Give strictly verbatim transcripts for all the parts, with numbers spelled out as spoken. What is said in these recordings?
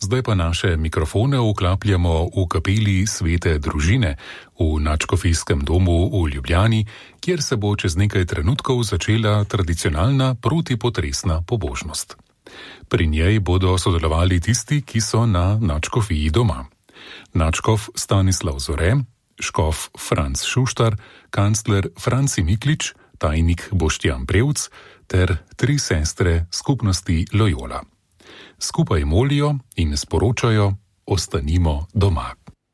Zdaj pa naše mikrofone vklapljamo v kapeli Svete družine v Nadškofijskem domu v Ljubljani, kjer se bo čez nekaj trenutkov začela tradicionalna protipotresna pobožnost. Pri njej bodo sodelovali tisti, ki so na nadškofiji doma. Nadškof Stanislav Zore, škof Franc Šuštar, kancler Franci Miklič, tajnik Boštjan Prevc ter tri sestre skupnosti Loyola. Skupaj molijo in sporočajo: ostanimo doma.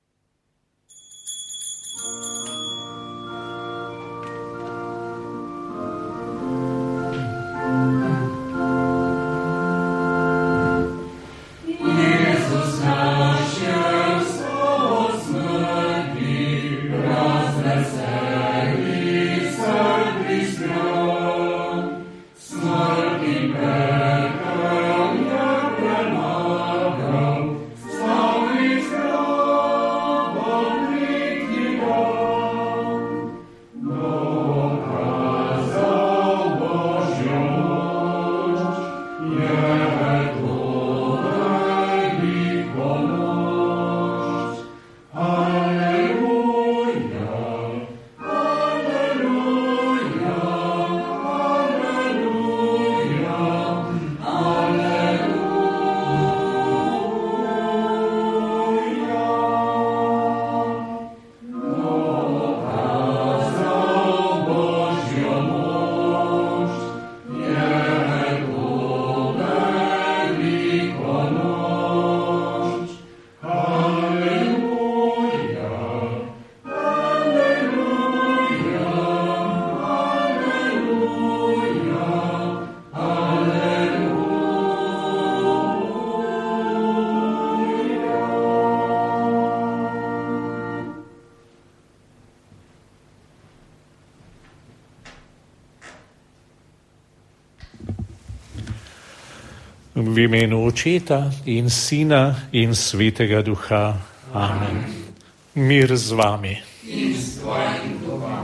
V imenu Očeta in Sina in Svetega Duha. Amen. Mir z vami. In s tvojim duhom.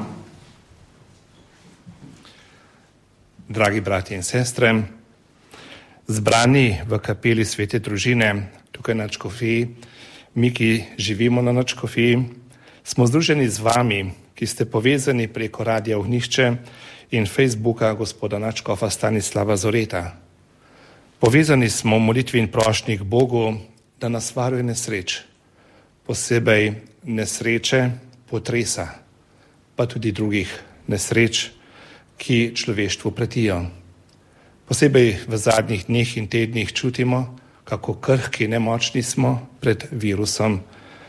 Dragi bratje in sestre, zbrani v kapeli Svete družine, tukaj na Nadškofiji, mi, ki živimo na Nadškofiji, smo združeni z vami, ki ste povezani preko Radia Ognjišče in Facebooka gospoda nadškofa Stanislava Zoreta. Povezani smo v molitvi in prošnji k Bogu, da nas varuje nesreč, posebej nesreče potresa, pa tudi drugih nesreč, ki človeštvu pretijo. Posebej v zadnjih dneh in tednih čutimo, kako krhki in nemočni smo pred virusom.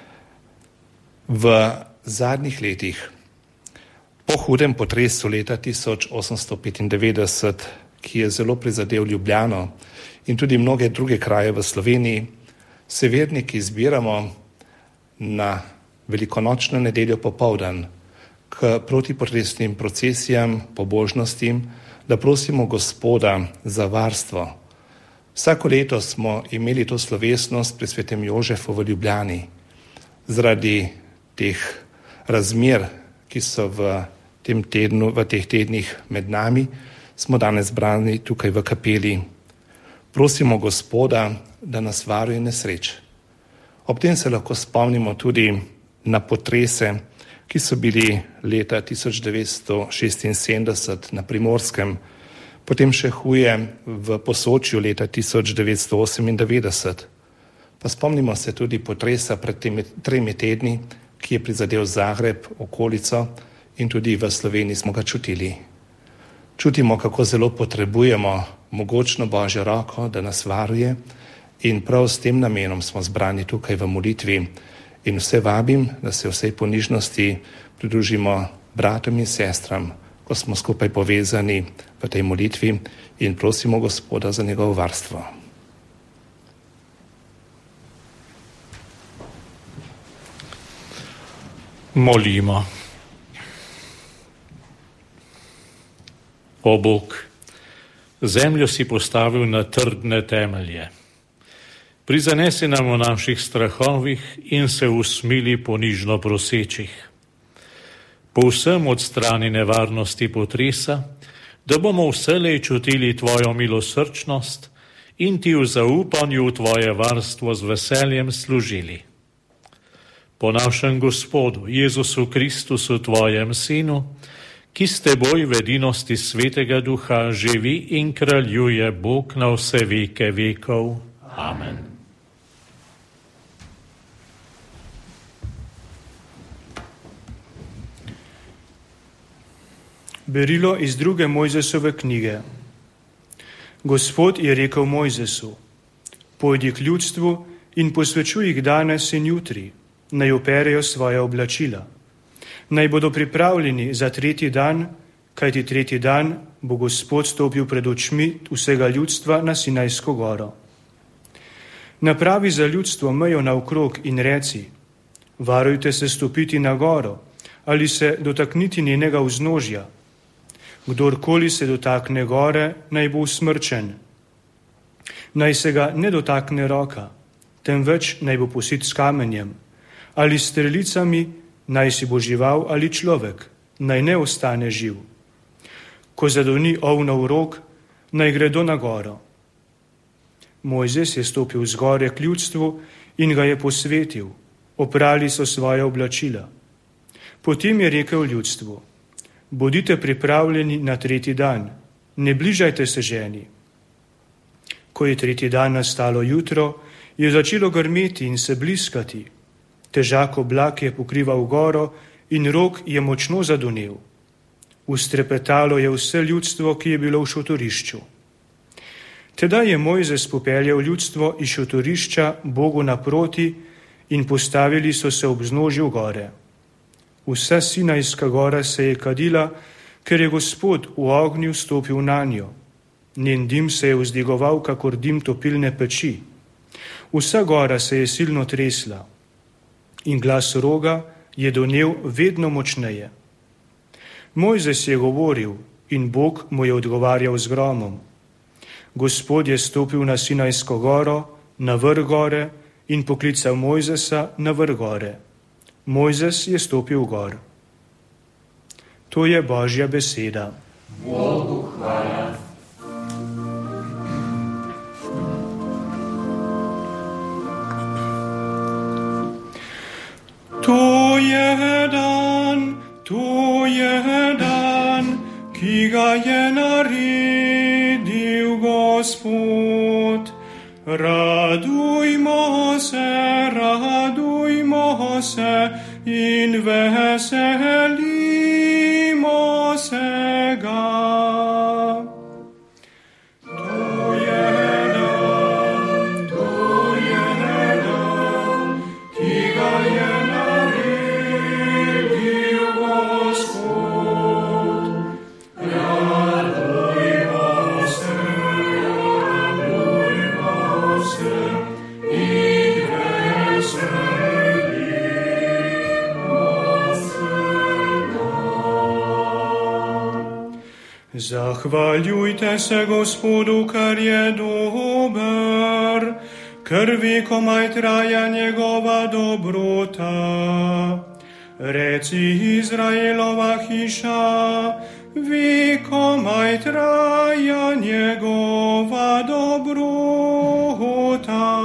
V zadnjih letih, po hudem potresu leta tisoč osemsto petindevetdeset, ki je zelo prizadel Ljubljano in tudi mnoge druge kraje v Sloveniji, se verniki zbiramo na velikonočno nedeljo popoldan k protipotresnim procesijam, pobožnostim, da prosimo Gospoda za varstvo. Vsako leto smo imeli to slovesnost pri svetem Jožefu v Ljubljani. Zaradi teh razmer, ki so v tem tednu, v teh tednih med nami, smo danes zbrani tukaj v kapeli. Prosimo Gospoda, da nas varuje nesreč. Ob tem se lahko spomnimo tudi na potrese, ki so bili leta tisoč devetsto šestinsedemdeset na Primorskem, potem še huje v Posočju leta tisoč devetsto osemindevetdeset. Pa spomnimo se tudi potresa pred temi tremi tedni, ki je prizadel Zagreb, okolico, in tudi v Sloveniji smo ga čutili. Čutimo, kako zelo potrebujemo mogočno Božjo roko, da nas varuje, in prav s tem namenom smo zbrani tukaj v molitvi. In vse vabim, da se vsej ponižnosti pridružimo bratom in sestram, ko smo skupaj povezani v tej molitvi in prosimo Gospoda za njegovo varstvo. Molimo. O Bog, zemljo si postavil na trdne temelje. Prizanesi nam v naših strahovih in se usmili ponižno prosečih. Povsem odstrani nevarnosti potresa, da bomo vselej čutili tvojo milosrčnost in ti v zaupanju v tvoje varstvo z veseljem služili. Po našem Gospodu Jezusu Kristusu, tvojem Sinu, ki s teboj v edinosti Svetega Duha živi in kraljuje Bog na vse veke vekov. Amen. Berilo iz druge Mojzesove knjige. Gospod je rekel Mojzesu: pojdi k ljudstvu in posvečuj jih danes in jutri, naj operejo svoja oblačila. Naj bodo pripravljeni za tretji dan, kajti tretji dan bo Gospod stopil pred očmi vsega ljudstva na Sinajsko goro. Napravi za ljudstvo mejo naokrog in reci: varujte se stopiti na goro ali se dotakniti njenega vznožja. Kdorkoli se dotakne gore, naj bo usmrčen. Naj se ga ne dotakne roka, temveč naj bo posit s kamenjem, ali s strelicami, naj si bo žival ali človek, naj ne ostane živ. Ko zadoni ovnov rog, naj gredo na goro. Mojzes je stopil z gore k ljudstvu in ga je posvetil, oprali so svoje oblačila. Potem je rekel ljudstvu: bodite pripravljeni na tretji dan, ne bližajte se ženi. Ko je tretji dan nastalo jutro, je začelo grmeti in se bliskati. Težak oblak je pokrival goro in rog je močno zadonel. Ustrepetalo je vse ljudstvo, ki je bilo v šotorišču. Tedaj je Mojzes popeljal ljudstvo iz šotorišča Bogu naproti in postavili so se ob vznožju gore. Vsa Sinajska gora se je kadila, ker je Gospod v ognju stopil na njo. Njen dim se je vzdigoval, kakor dim topilne peči. Vsa gora se je silno tresla in glas roga je donel vedno močneje. Mojzes je govoril in Bog mu je odgovarjal z gromom. Gospod je stopil na Sinajsko goro, na vrh gore in poklical Mojzesa na vrh gore. Mojzes je stopil gor. To je Božja beseda. Bogu hvala. To je dan, to je dan, ki ga je naredil Gospod. Radujmo se, radujmo se in veselimo se ga. To je dan, to je dan, ki ga je naredil Gospod. Radujmo se, radujmo se in veselimo se ga. Zahvaljujte se Gospodu, ker je dober, ker vekomaj traja njegova dobrota. Reci Izraelova hiša, vekomaj traja njegova dobrota.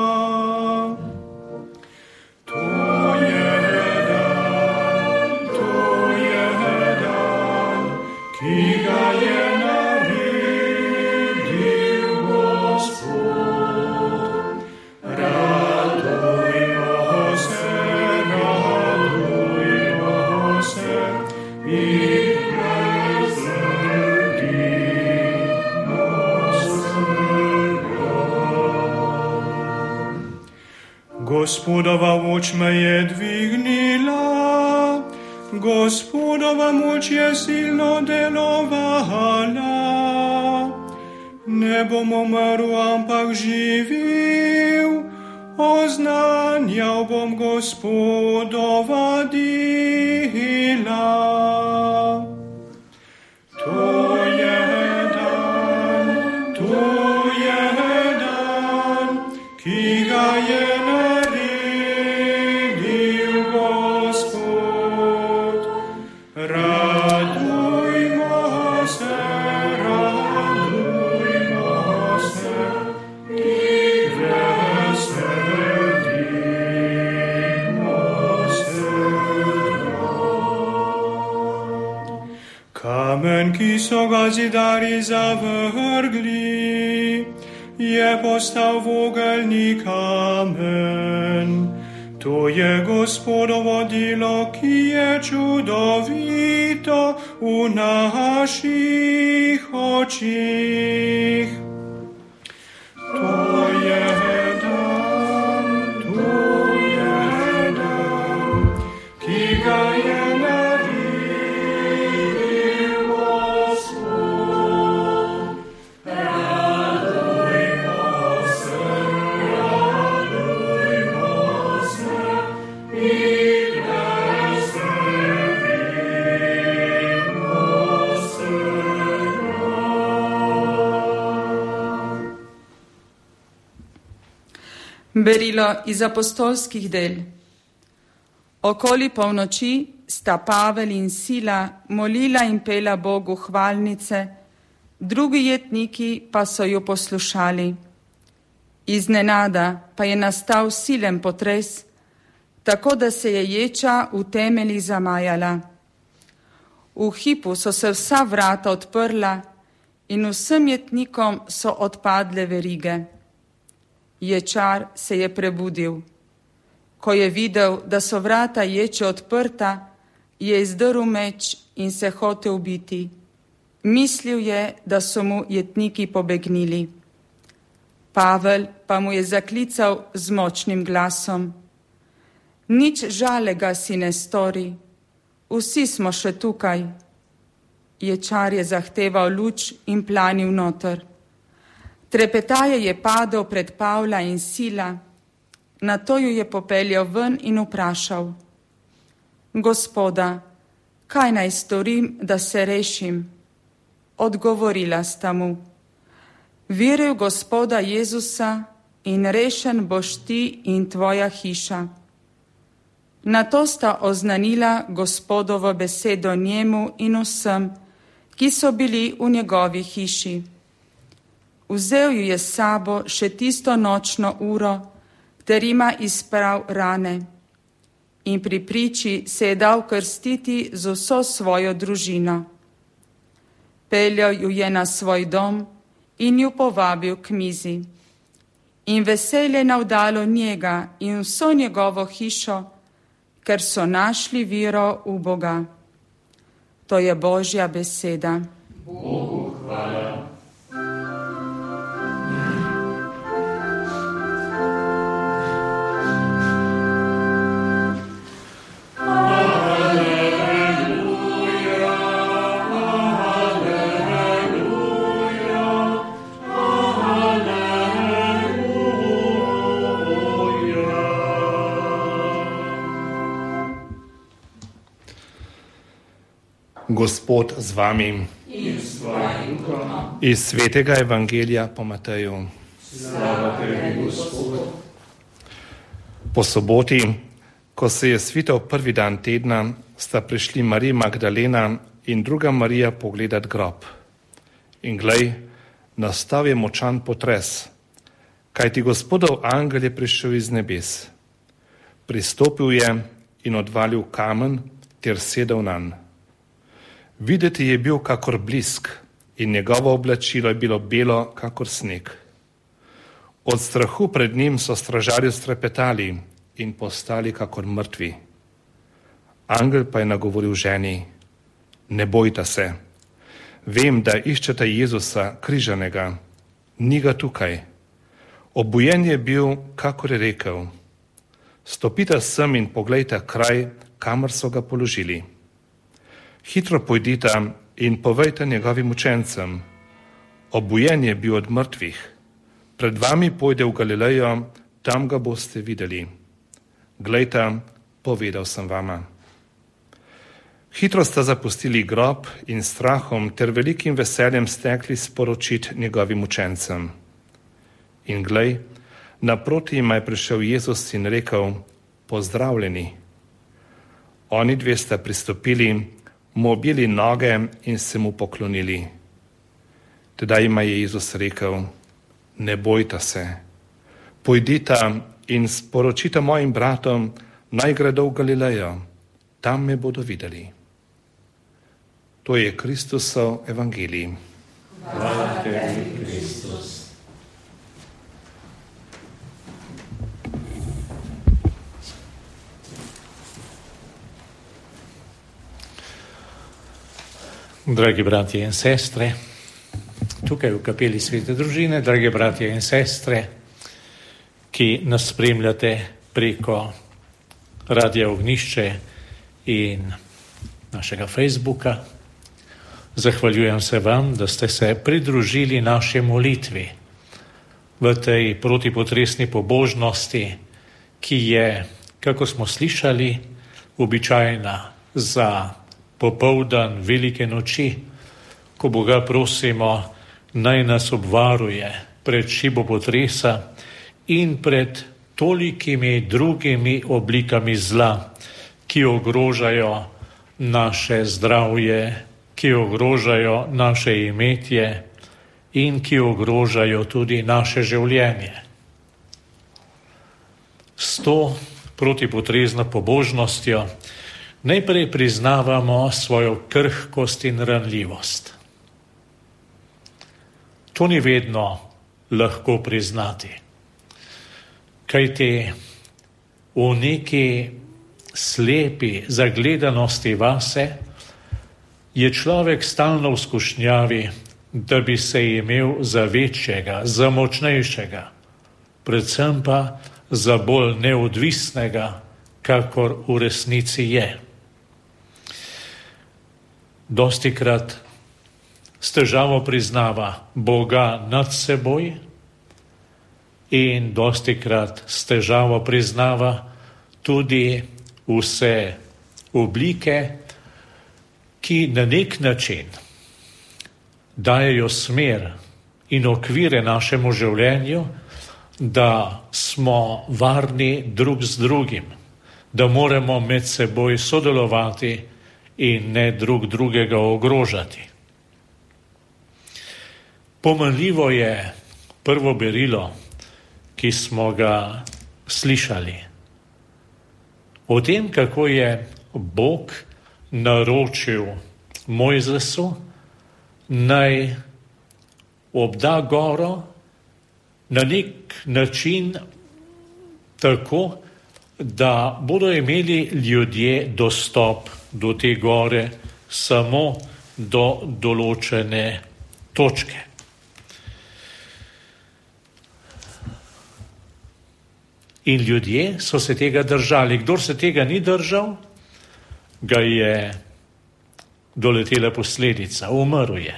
To je dan, to je dan, ki ga je naredil Gospod. Radujmo se, radujmo se in veselimo se ga. Gospodova moč me je dvignila, Gospodova moč je silno delovala. Ne bom umrl, ampak živel, oznanjal bom Gospodova dela. To je dan, to je dan, ki ga je naredil Gospod. Radujmo se, radujmo se ki so ga zidarji zavrgli, je postal vogelni kamen. To je Gospodovo delo, ki je čudovito v naših očih. To je dan, to je dan, ki ga je naredil Gospod. Radujmo se, radujmo se in veselimo se. Berilo iz apostolskih del. Okoli polnoči sta Pavel in Sila molila in pela Bogu hvalnice, drugi jetniki pa so ju poslušali. Iznenada pa je nastal silen potres, tako da se je ječa v temelji zamajala. V hipu so se vsa vrata odprla in vsem jetnikom so odpadle verige. Ječar se je prebudil. Ko je videl, da so vrata ječe odprta, je izdrl meč in se hotel ubiti. Mislil je, da so mu jetniki pobegnili. Pavel pa mu je zaklical z močnim glasom: Nič žalega si ne stori, vsi smo še tukaj. Ječar je zahteval luč in planil noter. Trepetaje je padel pred Pavla in Sila, nato ju je popeljal ven in vprašal: Gospoda, kaj naj storim, da se rešim? Odgovorila sta mu: Veri v Gospoda Jezusa in rešen boš ti in tvoja hiša. Nato sta oznanila Gospodovo besedo njemu in vsem, ki so bili v njegovi hiši. Vzel ju je s sabo še tisto nočno uro, ter ima izprav rane. In pri priči se je dal krstiti z vso svojo družino. Peljal ju je na svoj dom in ju povabil k mizi. In veselje navdalo njega in vso njegovo hišo, ker so našli vero v Boga. To je Božja beseda. Bogu hvala. Gospod z vami. In s tvojim duhom. Iz svetega evangelija po Mateju. Slava tebi, Gospod. Po soboti, ko se je svital prvi dan tedna, sta prišli Marija Magdalena in druga Marija pogledat grob. In glej, nastal je močan potres, kajti Gospodov angel je prišel iz nebes. Pristopil je in odvalil kamen ter sedel nanj. Videti je bil kakor blisk in njegovo oblačilo je bilo belo kakor sneg. Od strahu pred njim so stražarji strepetali in postali kakor mrtvi. Angel pa je nagovoril ženi: Ne bojta se, vem, da iščete Jezusa križanega, ni ga tukaj. Obujen je bil, kakor je rekel. Stopite sem in poglejte kraj, kamor so ga položili. Hitro pojdite in povejte njegovim učencem: Obujen je bil od mrtvih, pred vami pojde v Galilejo, tam ga boste videli. Glejte, povedal sem vama. Hitro sta zapustili grob in strahom ter velikim veseljem stekli sporočiti njegovim učencem. In glej, naproti jima je prišel Jezus in rekel: Pozdravljeni. Oni dve sta pristopili, mu objeli noge in se mu poklonili. Tedaj jima je Jezus rekel: Ne bojta se, pojdita in sporočita mojim bratom, naj gredo v Galilejo, tam me bodo videli. To je Kristusov evangelij. Hvala tebi, Kristus. Dragi bratje in sestre, tukaj v kapeli Svete družine, dragi bratje in sestre, ki nas spremljate preko Radia Ognjišče in našega Facebooka, zahvaljujem se vam, da ste se pridružili naši molitvi v tej protipotresni pobožnosti, ki je, kako smo slišali, običajna za popoldan velike noči, ko Boga prosimo, naj nas obvaruje pred šibo potresa in pred tolikimi drugimi oblikami zla, ki ogrožajo naše zdravje, ki ogrožajo naše imetje in ki ogrožajo tudi naše življenje. S to protipotresno pobožnostjo najprej priznavamo svojo krhkost in ranljivost. To ni vedno lahko priznati, kajti v neki slepi zagledanosti vase je človek stalno v skušnjavi, da bi se imel za večjega, za močnejšega, predvsem pa za bolj neodvisnega, kakor v resnici je. Dostikrat s težavo priznava Boga nad seboj in dostikrat s težavo priznava tudi vse oblike, ki na nek način dajejo smer in okvire našemu življenju, da smo varni drug z drugim, da moramo med seboj sodelovati in ne drug drugega ogrožati. Pomenljivo je prvo berilo, ki smo ga slišali, o tem, kako je Bog naročil Mojzesu, naj obda goro na nek način tako, da bodo imeli ljudje dostop do te gore samo do določene točke. In ljudje so se tega držali. Kdor se tega ni držal, ga je doletela posledica, umrl je.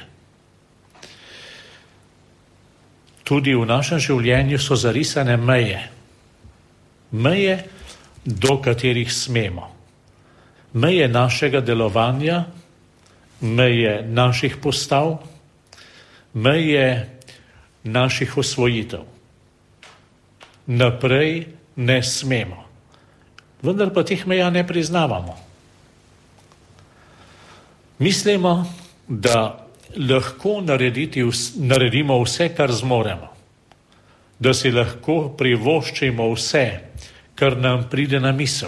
Tudi v našem življenju so zarisane meje. Meje, do katerih smemo. Meje našega delovanja, meje naših postav, meje naših osvojitev. Naprej ne smemo. Vendar pa teh meja ne priznavamo. Mislimo, da lahko narediti, naredimo vse, kar zmoremo. Da si lahko privoščimo vse, kar nam pride na misel.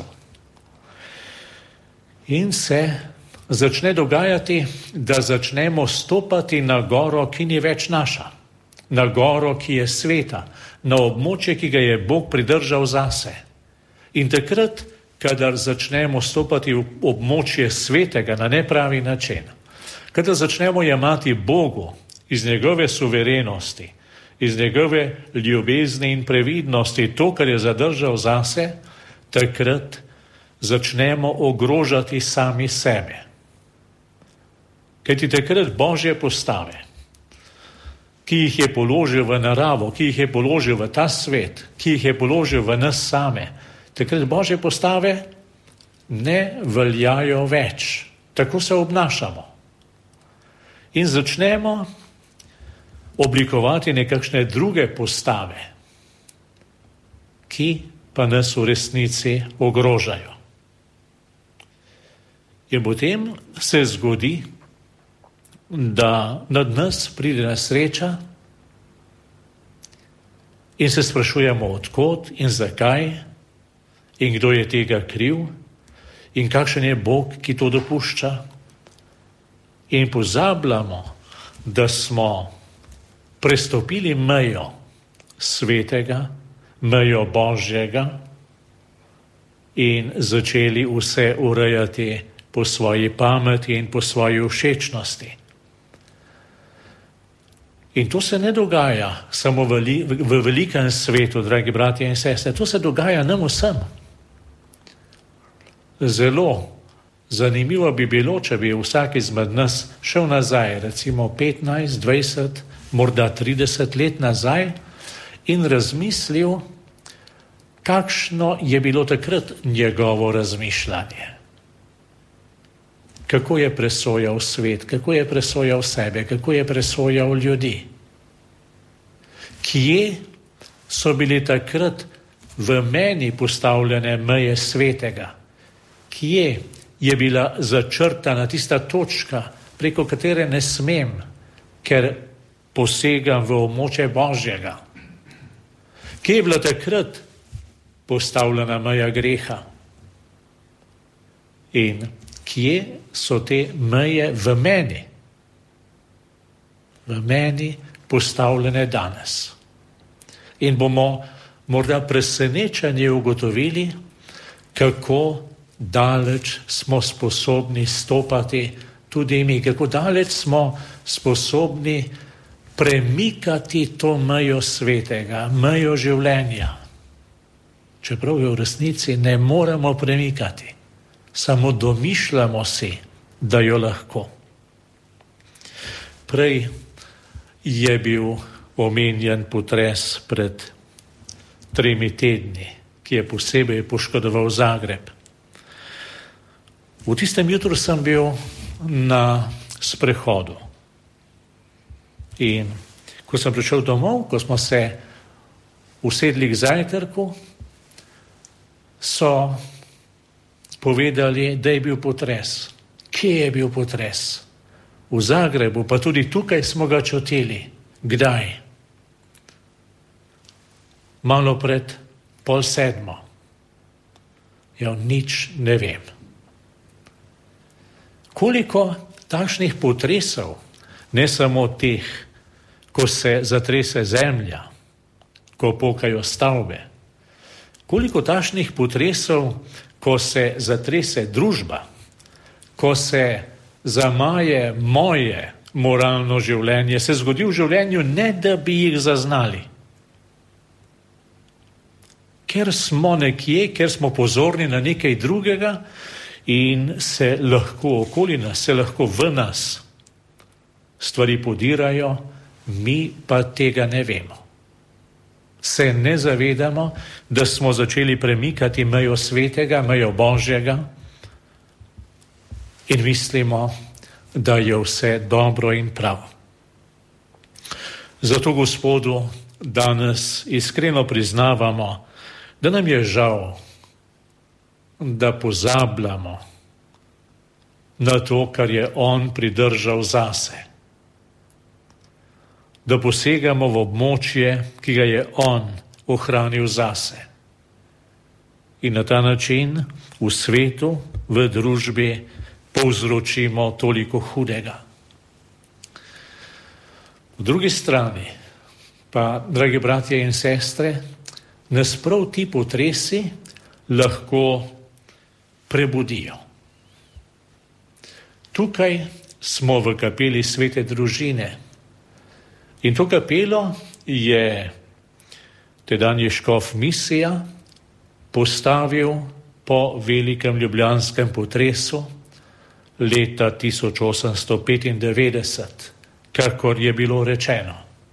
In se začne dogajati, da začnemo stopati na goro, ki ni več naša. Na goro, ki je sveta. Na območje, ki ga je Bog pridržal zase. In takrat, kadar začnemo stopati v območje svetega na nepravi način, kadar začnemo jemati Bogu iz njegove suverenosti, iz njegove ljubezni in previdnosti to, kar je zadržal zase, takrat začnemo ogrožati sami sebe. Kajti takrat Božje postave, ki jih je položil v naravo, ki jih je položil v ta svet, ki jih je položil v nas same, takrat Božje postave ne veljajo več. Tako se obnašamo. In začnemo oblikovati nekakšne druge postave, ki pa nas v resnici ogrožajo. In potem se zgodi, da nad nas pride nesreča in se sprašujemo, odkot in zakaj in kdo je tega kriv in kakšen je Bog, ki to dopušča. in pozabljamo, da smo prestopili mejo svetega, mejo Božjega in začeli vse urejati po svoji pameti in po svoji všečnosti. In to se ne dogaja samo v, v velikem svetu, dragi bratje in sestre, to se dogaja nam vsem. Zelo zanimivo bi bilo, če bi vsak izmed nas šel nazaj, recimo petnajst, dvajset, morda trideset let nazaj in razmislil, kakšno je bilo takrat njegovo razmišljanje. Kako je presojal svet, kako je presojal sebe, kako je presojal ljudi. Kje so bili takrat v meni postavljene meje svetega? Kje je bila začrtana tista točka, preko katere ne smem, ker posegam v območje Božjega? Kje je bila takrat postavljena meja greha? In kje so te meje v meni, v meni postavljene danes? In bomo morda presenečeni ugotovili, kako daleč smo sposobni stopati tudi mi, kako daleč smo sposobni premikati to mejo svetega, mejo življenja. Čeprav jo v resnici ne moremo premikati. Samo domišljamo si, da jo lahko. Prej je bil omenjen potres pred tremi tedni, ki je posebej poškodoval Zagreb. V tistem jutru sem bil na sprehodu. In ko sem prišel domov, ko smo se usedli k zajtrku, so povedali, da je bil potres. Kje je bil potres? V Zagrebu, pa tudi tukaj smo ga čutili. Kdaj? Malo pred pol sedmo. Ja, nič ne vem. Koliko takšnih potresov, ne samo teh, ko se zatrese zemlja, ko pokajo stavbe, koliko takšnih potresov, ko se zatrese družba, ko se zamaje moje moralno življenje, se zgodi v življenju, ne da bi jih zaznali. Ker smo nekje, ker smo pozorni na nekaj drugega in se lahko okoli nas, se lahko v nas stvari podirajo, mi pa tega ne vemo. Se ne zavedamo, da smo začeli premikati mejo svetega, mejo Božjega in mislimo, da je vse dobro in prav. Zato Gospodu danes iskreno priznavamo, da nam je žal, da pozabljamo na to, kar je On pridržal zase. Da posegamo v območje, ki ga je On ohranil zase. In na ta način v svetu, v družbi povzročimo toliko hudega. V drugi strani pa, dragi bratje in sestre, nas prav ti potresi lahko prebudijo. Tukaj smo v kapeli Svete družine. In to kapelo je tedanji škof Misija postavil po velikem ljubljanskem potresu leta tisoč osemsto petindevetdeset, kakor je bilo rečeno.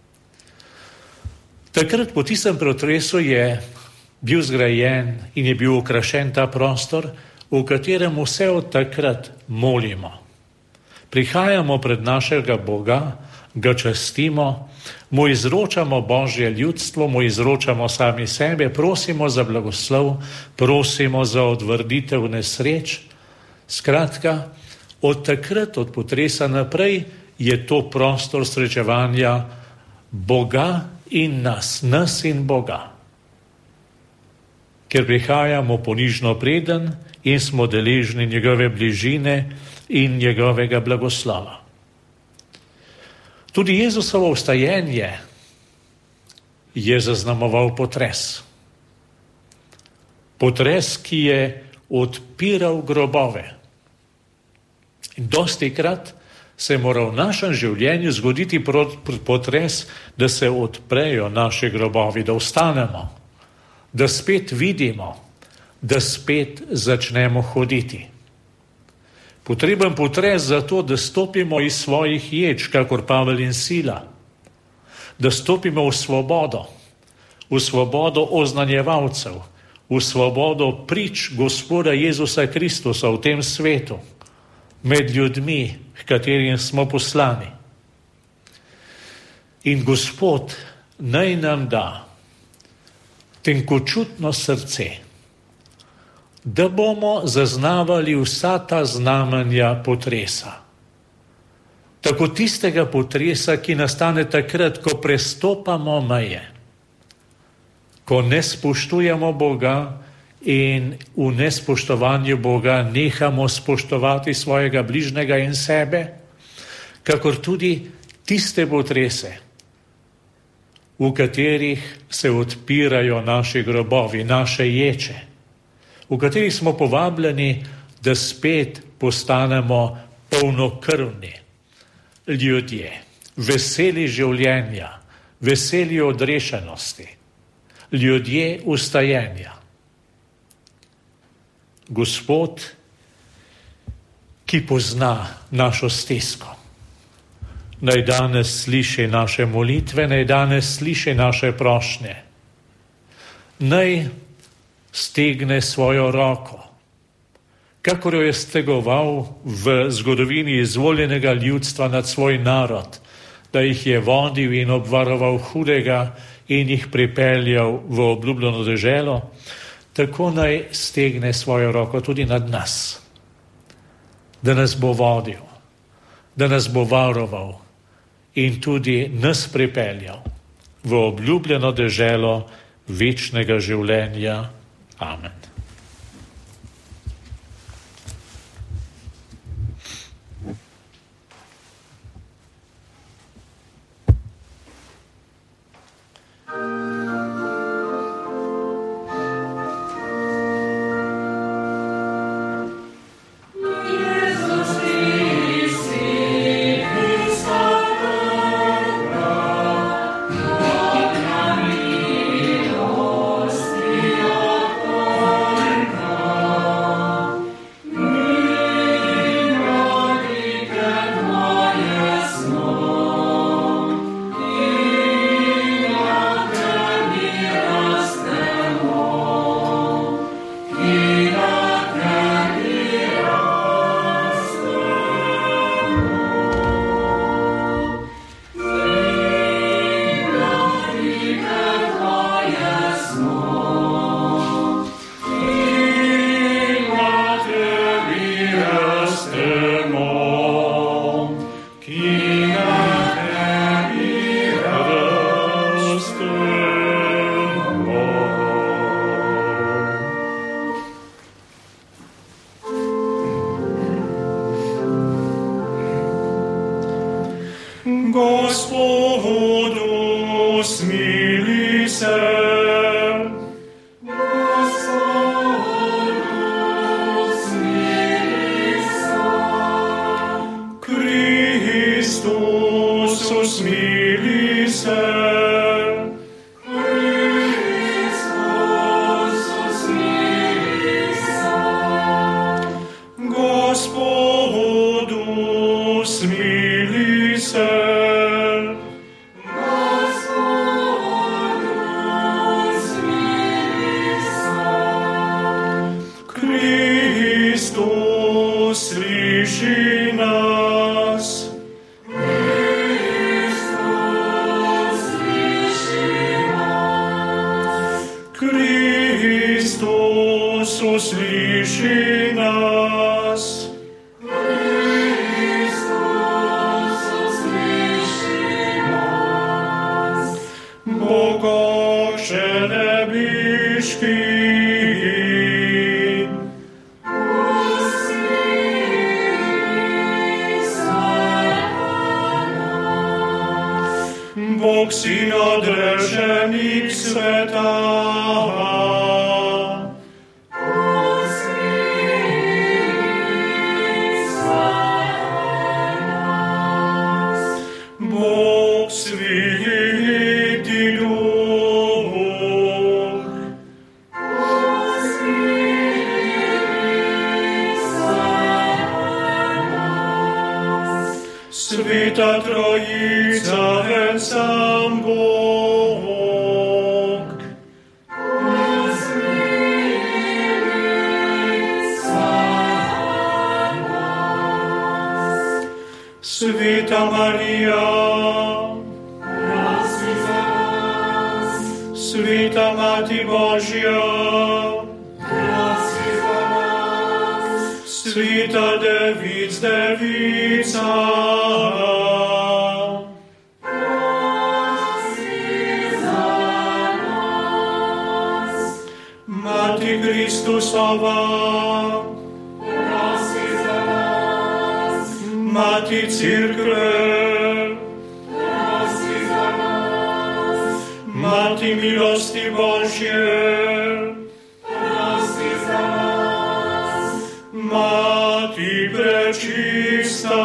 Takrat po tistem potresu je bil zgrajen in je bil okrašen ta prostor, v katerem vse od takrat molimo. Prihajamo pred našega Boga, ga častimo, mu izročamo Božje ljudstvo, mu izročamo sami sebe, prosimo za blagoslov, prosimo za odvrnitev nesreč. Skratka, od takrat, od potresa naprej, je to prostor srečevanja Boga in nas, nas in Boga. Ker prihajamo ponižno preden in smo deležni njegove bližine in njegovega blagoslova. Tudi Jezusovo vstajenje je zaznamoval potres. Potres, ki je odpiral grobove. In dostikrat se mora v našem življenju zgoditi potres, da se odprejo naši grobovi, da vstanemo, da spet vidimo, da spet začnemo hoditi. Potreben potres za to, da stopimo iz svojih ječ, kakor Pavel in Sila, da stopimo v svobodo, v svobodo oznanjevalcev, v svobodo prič Gospoda Jezusa Kristusa v tem svetu, med ljudmi, k katerim smo poslani. In Gospod naj nam da tenkočutno srce, da bomo zaznavali vsa ta znamenja potresa. Tako tistega potresa, ki nastane takrat, ko prestopamo meje, ko ne spoštujemo Boga in v nespoštovanju Boga nehamo spoštovati svojega bližnjega in sebe, kakor tudi tiste potrese, v katerih se odpirajo naši grobovi, naše ječe, v katerih smo povabljeni, da spet postanemo polnokrvni ljudje, veseli življenja, veseli odrešenosti, ljudje vstajenja. Gospod, ki pozna našo stisko, naj danes sliši naše molitve, naj danes sliši naše prošnje, naj stegne svojo roko, kakor jo je stegoval v zgodovini izvoljenega ljudstva nad svoj narod, da jih je vodil in obvaroval hudega in jih pripeljal v obljubljeno deželo, tako naj stegne svojo roko tudi nad nas, da nas bo vodil, da nas bo varoval in tudi nas pripeljal v obljubljeno deželo večnega življenja. Amen. Gospodu, smili se. Gospodu, smili se. Kristusu, smili se. Kristusu, smili se. Gospodu, smili se. Sliši nas. Kristus, sliši nas. Kristus, usliši nas. Kristus, usliši nas. Bog Oče nebeški, Sveta Trojica, en sam Bog. Sveta Marija, prosi za nas. Sveta Mati Božja, prosi za nas. Sveta Devic, Devica, prosi za nas. Mati Kristusova, Mati Cirkve, prosi za nas. Mati milosti Božje, prosi za nas. Mati prečista,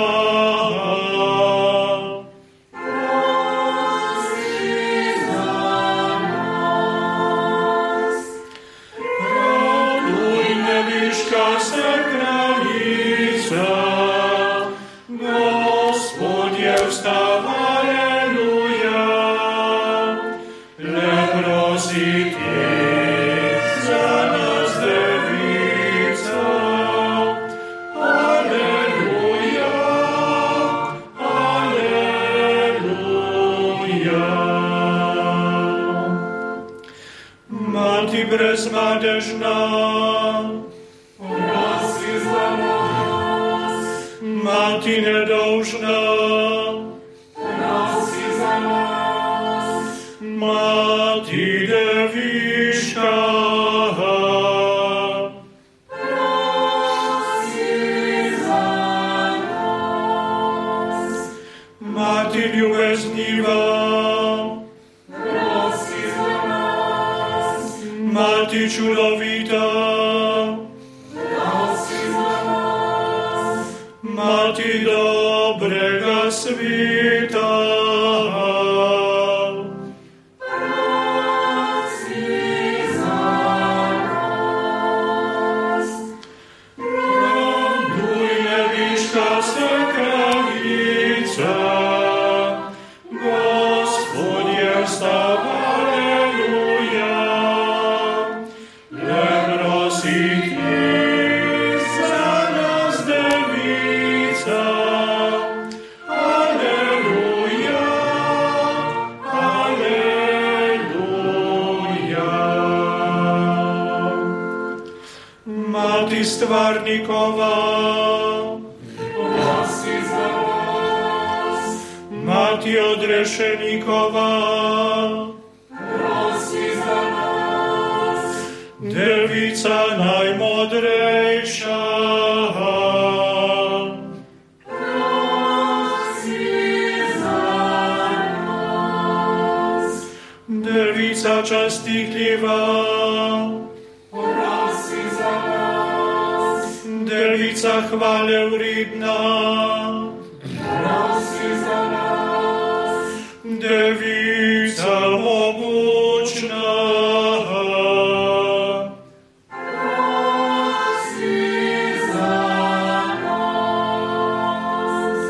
prosi za nas. Raduj, nebiška se kraljica, Gospodje, vstav, aleluja, le prosi ti za nas, devica, aleluja, aleluja. Mati brezmadežna, prosi za nas. Mati nedolžna, prosi za nas. Mati deviška, prosi za nas. Mati ljubezniva, prosi za nas. Mati čudovita, Mati dobrega sveta, prosi za nas. Raduj, nebiška se kraljica, Gospodje, vstav, aleluja, le prosi ti za nas, devica, aleluja, aleluja. Mati stvarnikova, prosi za nas. Mati odrešenikova, prosi za nas. Devica najmodrejša, Devica častitljiva, prosi za nas. Devica hvale vredna, prosi za nas. Devica mogočna, prosi za nas.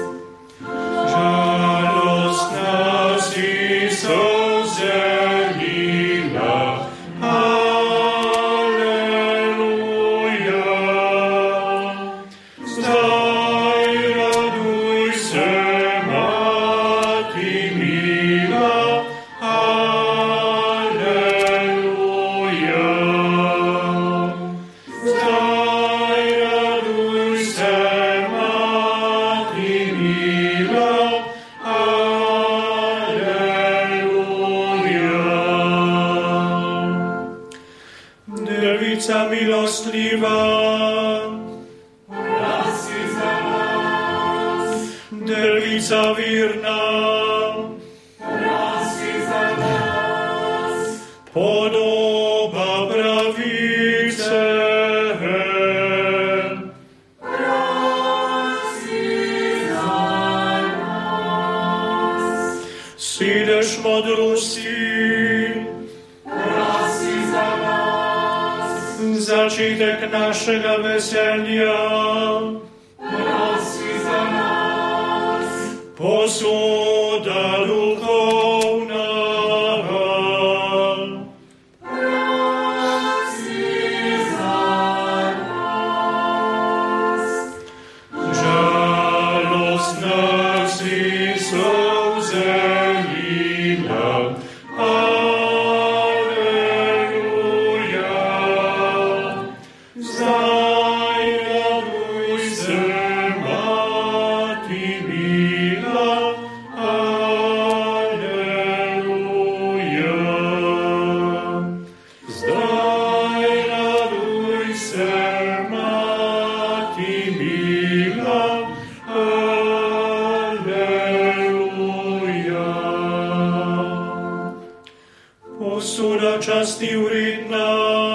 Žalostna si solze, milostljiva, prosi za nas. Devica virna, prosi za nas. Podoba pravice, prosi za nas. Sidež modrosti, prosi za nas. Začetek našega veselja, prosi za nas. posoda duchovná. časti uridná,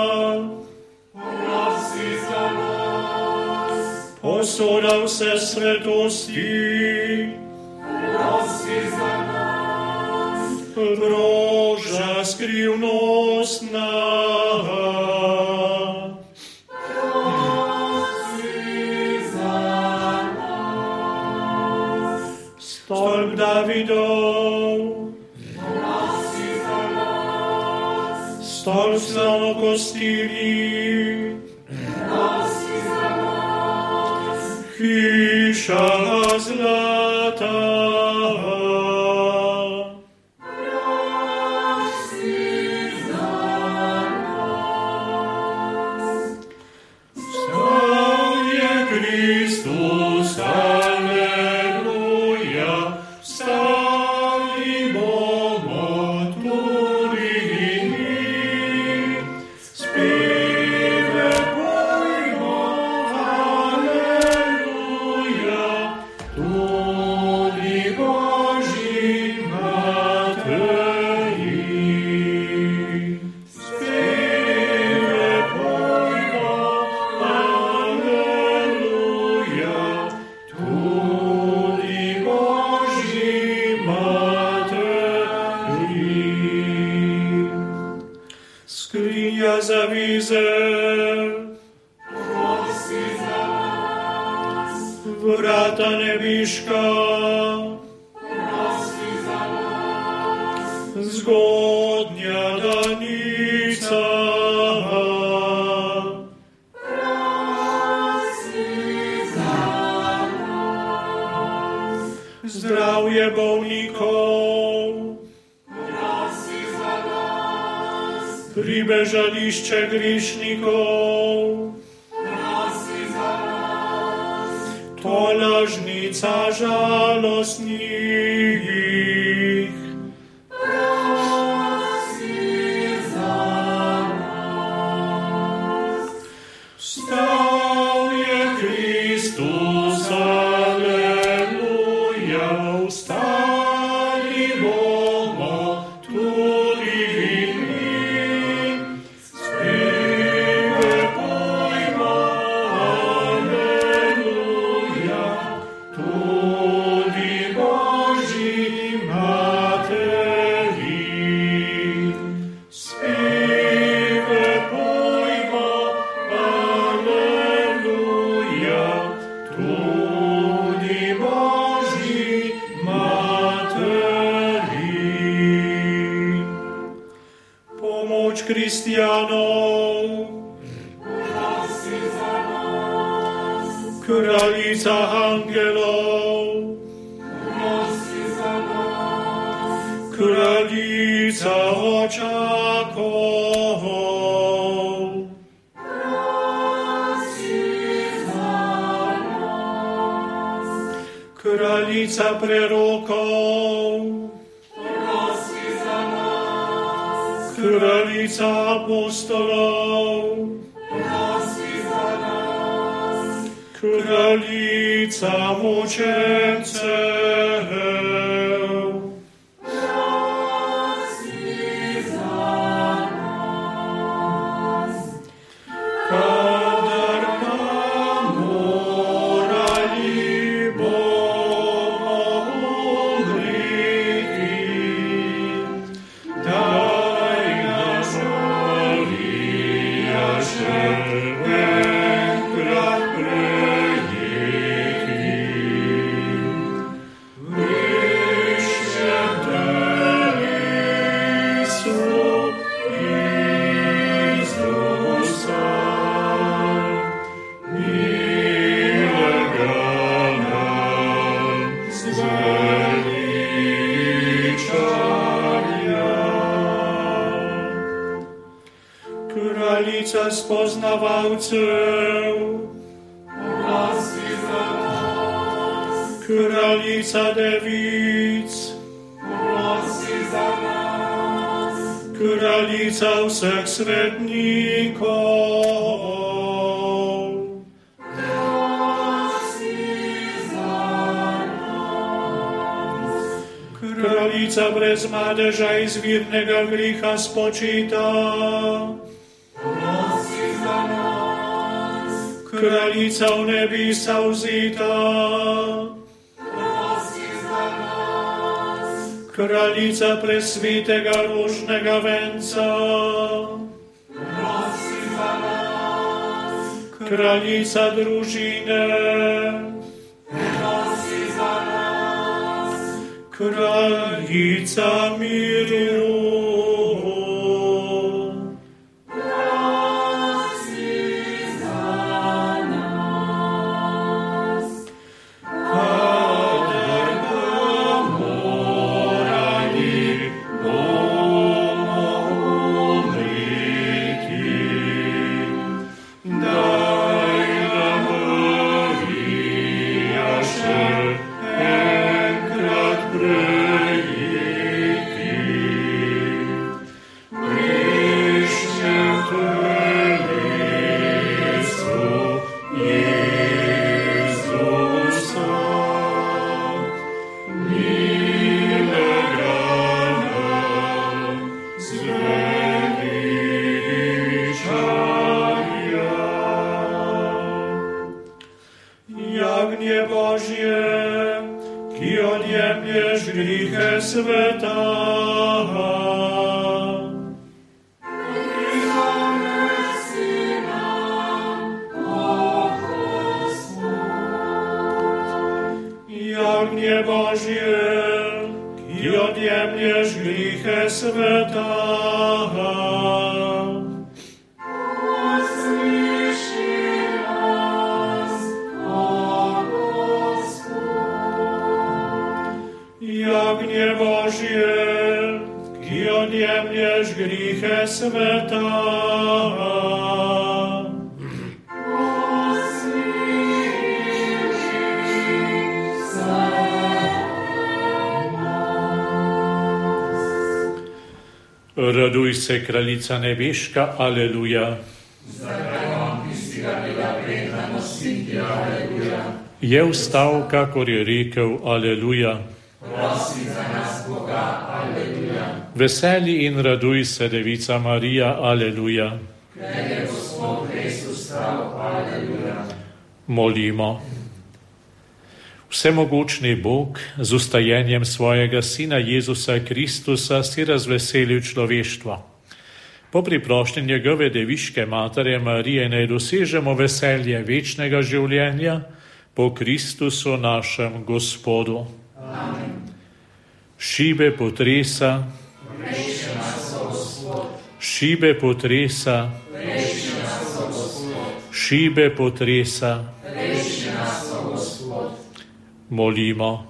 prosi za nás. Posoda vse svetosti, prosi za nás. Roža skrivnostná, prosi za nás. Stolp Davidov, stolp slavnokostilný, prosi za nás. Hiša zlata, prosi za nás. Vstaj Kristus, aleluja, vstaj Bomo turini, spieve pojmo, aleluja, tudi Božji materi. Spieve pojmo, aleluja, tudi Božji materi. Skrinja zavize, Prosi za nás. vrata nebiška, Prosi za nás. zgodnja danica, Prosi za nás. zdravje bolnikov, Prosi za nás. pribežališče grišnikov, Prosi za nás. tolažnica žalostných, Prosi za nás. vstal je Kristus, aleluja, vstali bomo tudi mi, spieve pojmo, aleluja, tudi Božji materi. Spieve pojmo, aleluja, tudi Božji materi. Pomoč kristjanov, Prosi za nás. kraljica angelov, Prosi za nás. kraljica očakov, Prosi za nás. kraljica prerokov, Prosi za nás. kraljica apostolov, Prosi za nás. kraljica mučencev, Prosi za nás. kadar nam morali bomo umreti, daj nas Marija še enkrat prejeti. spoznavalcev, prosi za nas, kraljica devic, prosi za nas, kraljica vseh svetnikov, kraljica brez madeža izvirnega griha spočita, prosi za nas, kraljica v nebesa vzita, prosi za nas, kraljica presvetega rožnega venca, prosi za nas, kraljica družine, prosi za nas, kraljica miru. Raduj se, kraljica nebeška, aleluja. Je vstal, kakor je rekel, aleluja. prosi za nas Boga, aleluja. Veseli in raduj se, devica Marija, aleluja. Ker je Gospod res vstal, aleluja. Molimo. Vsemogočni Bog z ustajenjem svojega Sina Jezusa Kristusa si razveselil človeštvo. Po priprošnji njegove deviške matere Marije naj dosežemo veselje večnega življenja po Kristusu našem Gospodu. Amen. Šibe potresa, Reši nas, o Gospod. šibe potresa, Reši nas, o Gospod. šibe potresa. Reši nas, o Gospod. Molimo.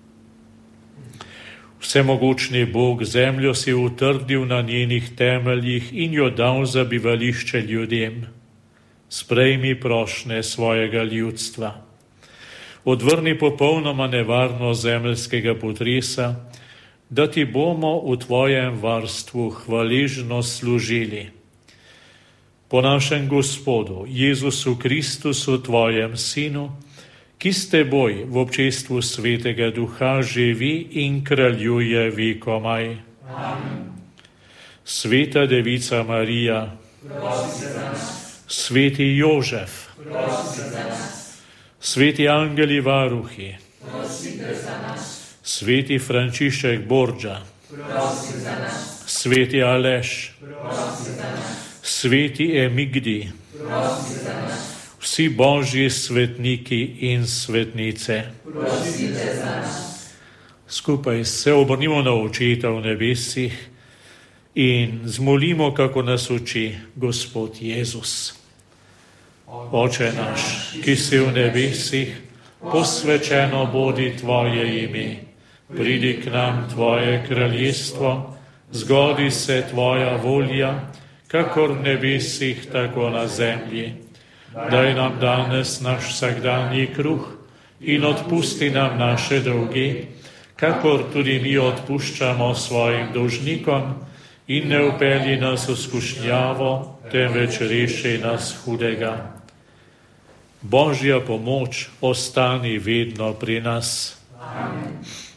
Vsemogočni Bog zemljo si utrdil na njenih temeljih in jo dal za bivališče ljudem. Sprejmi prošnje svojega ljudstva. Odvrni popolnoma nevarnost zemeljskega potresa, da ti bomo v tvojem varstvu hvaležno služili. Po našem Gospodu, Jezusu Kristusu, tvojem Sinu, ki s teboj v občestvu Svetega Duha živi in kraljuje vekomaj. Amen. Sveta Devica Marija, Prosi za nas. Sveti Jožef, Prosi za nas. Sveti angeli varuhi, Prosite za nas. Sveti Frančišek Borđa, Prosi za nas. Sveti Aleš, Prosi za nas. Sveti Emigdi, Prosi za nas. vsi božji svetniki in svetnice. Prosite za nas. Skupaj se obrnimo na Očeta v nebesih in zmolimo, kako nas uči Gospod Jezus. Oče naš, ki si v nebesih, posvečeno bodi tvoje ime. Pridi k nam tvoje kraljestvo, zgodi se tvoja volja, kakor v nebesih, tako na zemlji. Daj nam danes naš vsakdanji kruh in odpusti nam naše dolge, kakor tudi mi odpuščamo svojim dolžnikom, in ne vpelji nas v skušnjavo, temveč reši nas hudega. Božja pomoč ostani vedno pri nas. Amen.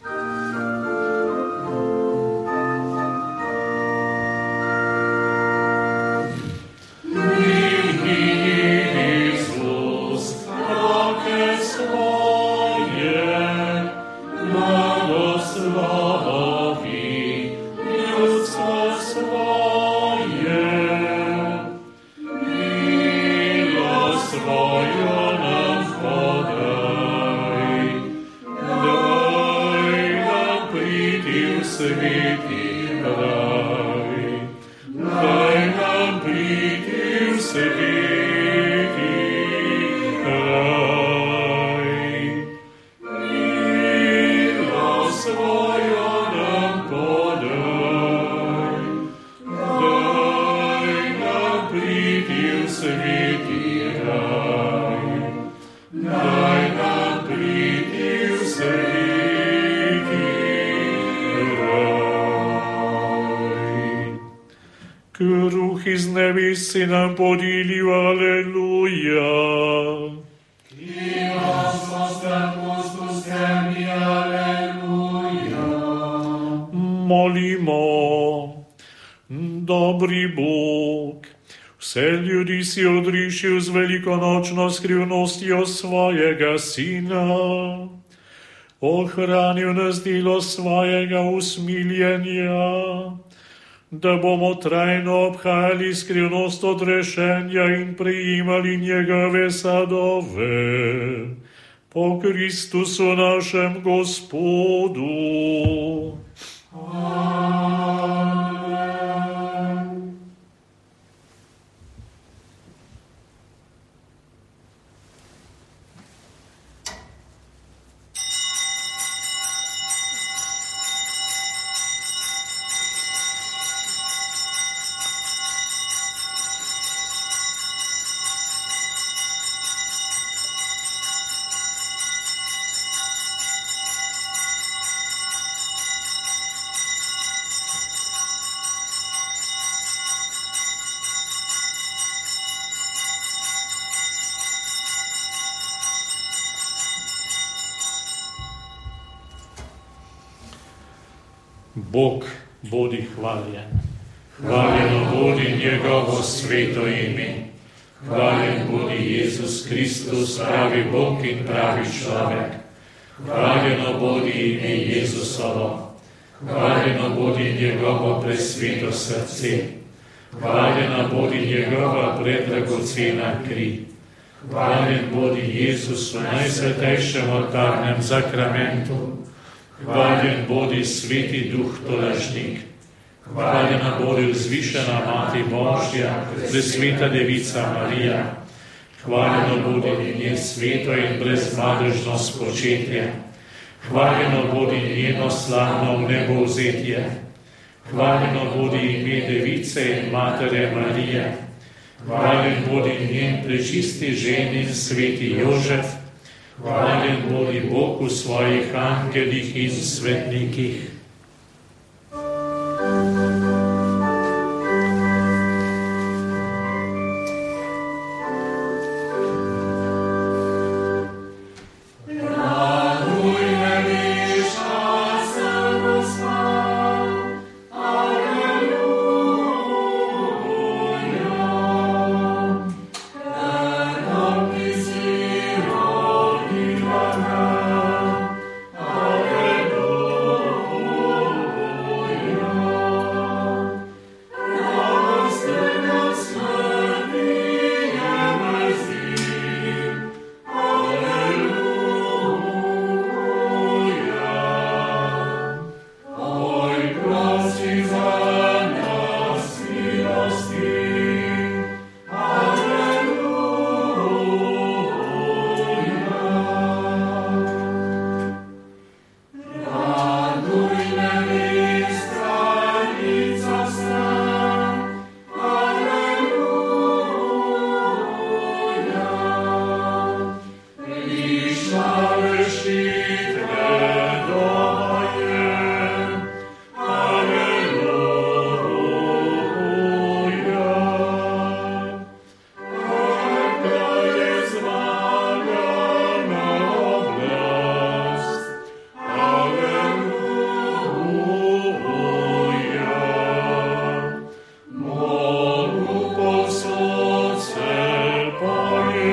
Kruh iz nebes si nam podilil, aleluja. Molimo, dobri Bog, vse ljudi si odrešil z velikonočno skrivnostjo svojega Sina, ohranil nas delo svojega usmiljenja, da bomo trajno obhajali skrivnost odrešenja in prejemali njegove sadove. Po Kristusu našem Gospodu. Amen. Bog bodi hvaljen. Hvaljeno bodi njegovo sveto ime. Hvaljen bodi Jezus Kristus, pravi Bog in pravi človek. Hvaljeno bodi ime Jezusovo. Hvaljeno bodi njegovo presveto srce. Hvaljena bodi njegova predragocena kri. Hvaljen bodi Jezus v najsvetejšem oltarnem zakramentu. Hvaljen bodi sveti duh tolažnik. Hvaljena bodi vzvišena Mati Božja, presveta Devica Marija. Hvaljeno bodi njen sveto in brezmadežno spočetje. Hvaljeno bodi njeno slavno vnebovzetje. Hvaljeno bodi ime Device in Matere Marije. Hvaljen bodi njen prečisti ženin sveti Jožef. Hvaljen bodi Bog v svojih angelih in svetnikih. Alleluia.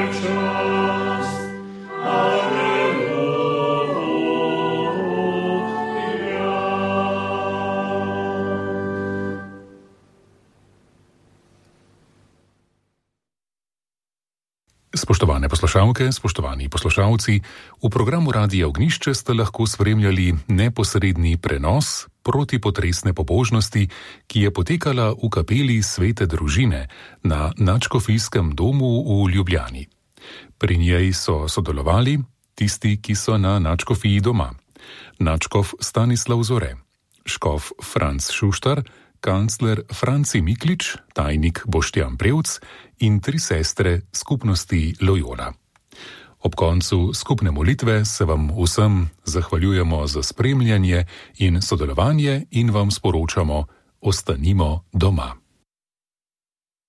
Spoštovane poslušalke, spoštovani poslušalci, v programu Radia Ognišče ste lahko spremljali neposredni prenos protipotresne pobožnosti, ki je potekala v kapeli Svete Družine na Nadškofijskem domu v Ljubljani. Pri njej so sodelovali tisti, ki so na Nadškofiji doma: nadškof Stanislav Zore, škof Franc Šuštar, kancler Franci Miklič, tajnik Boštjan Prevc in tri sestre skupnosti Loyola. Ob koncu skupne molitve se vam vsem zahvaljujemo za spremljanje in sodelovanje in vam sporočamo: ostanimo doma.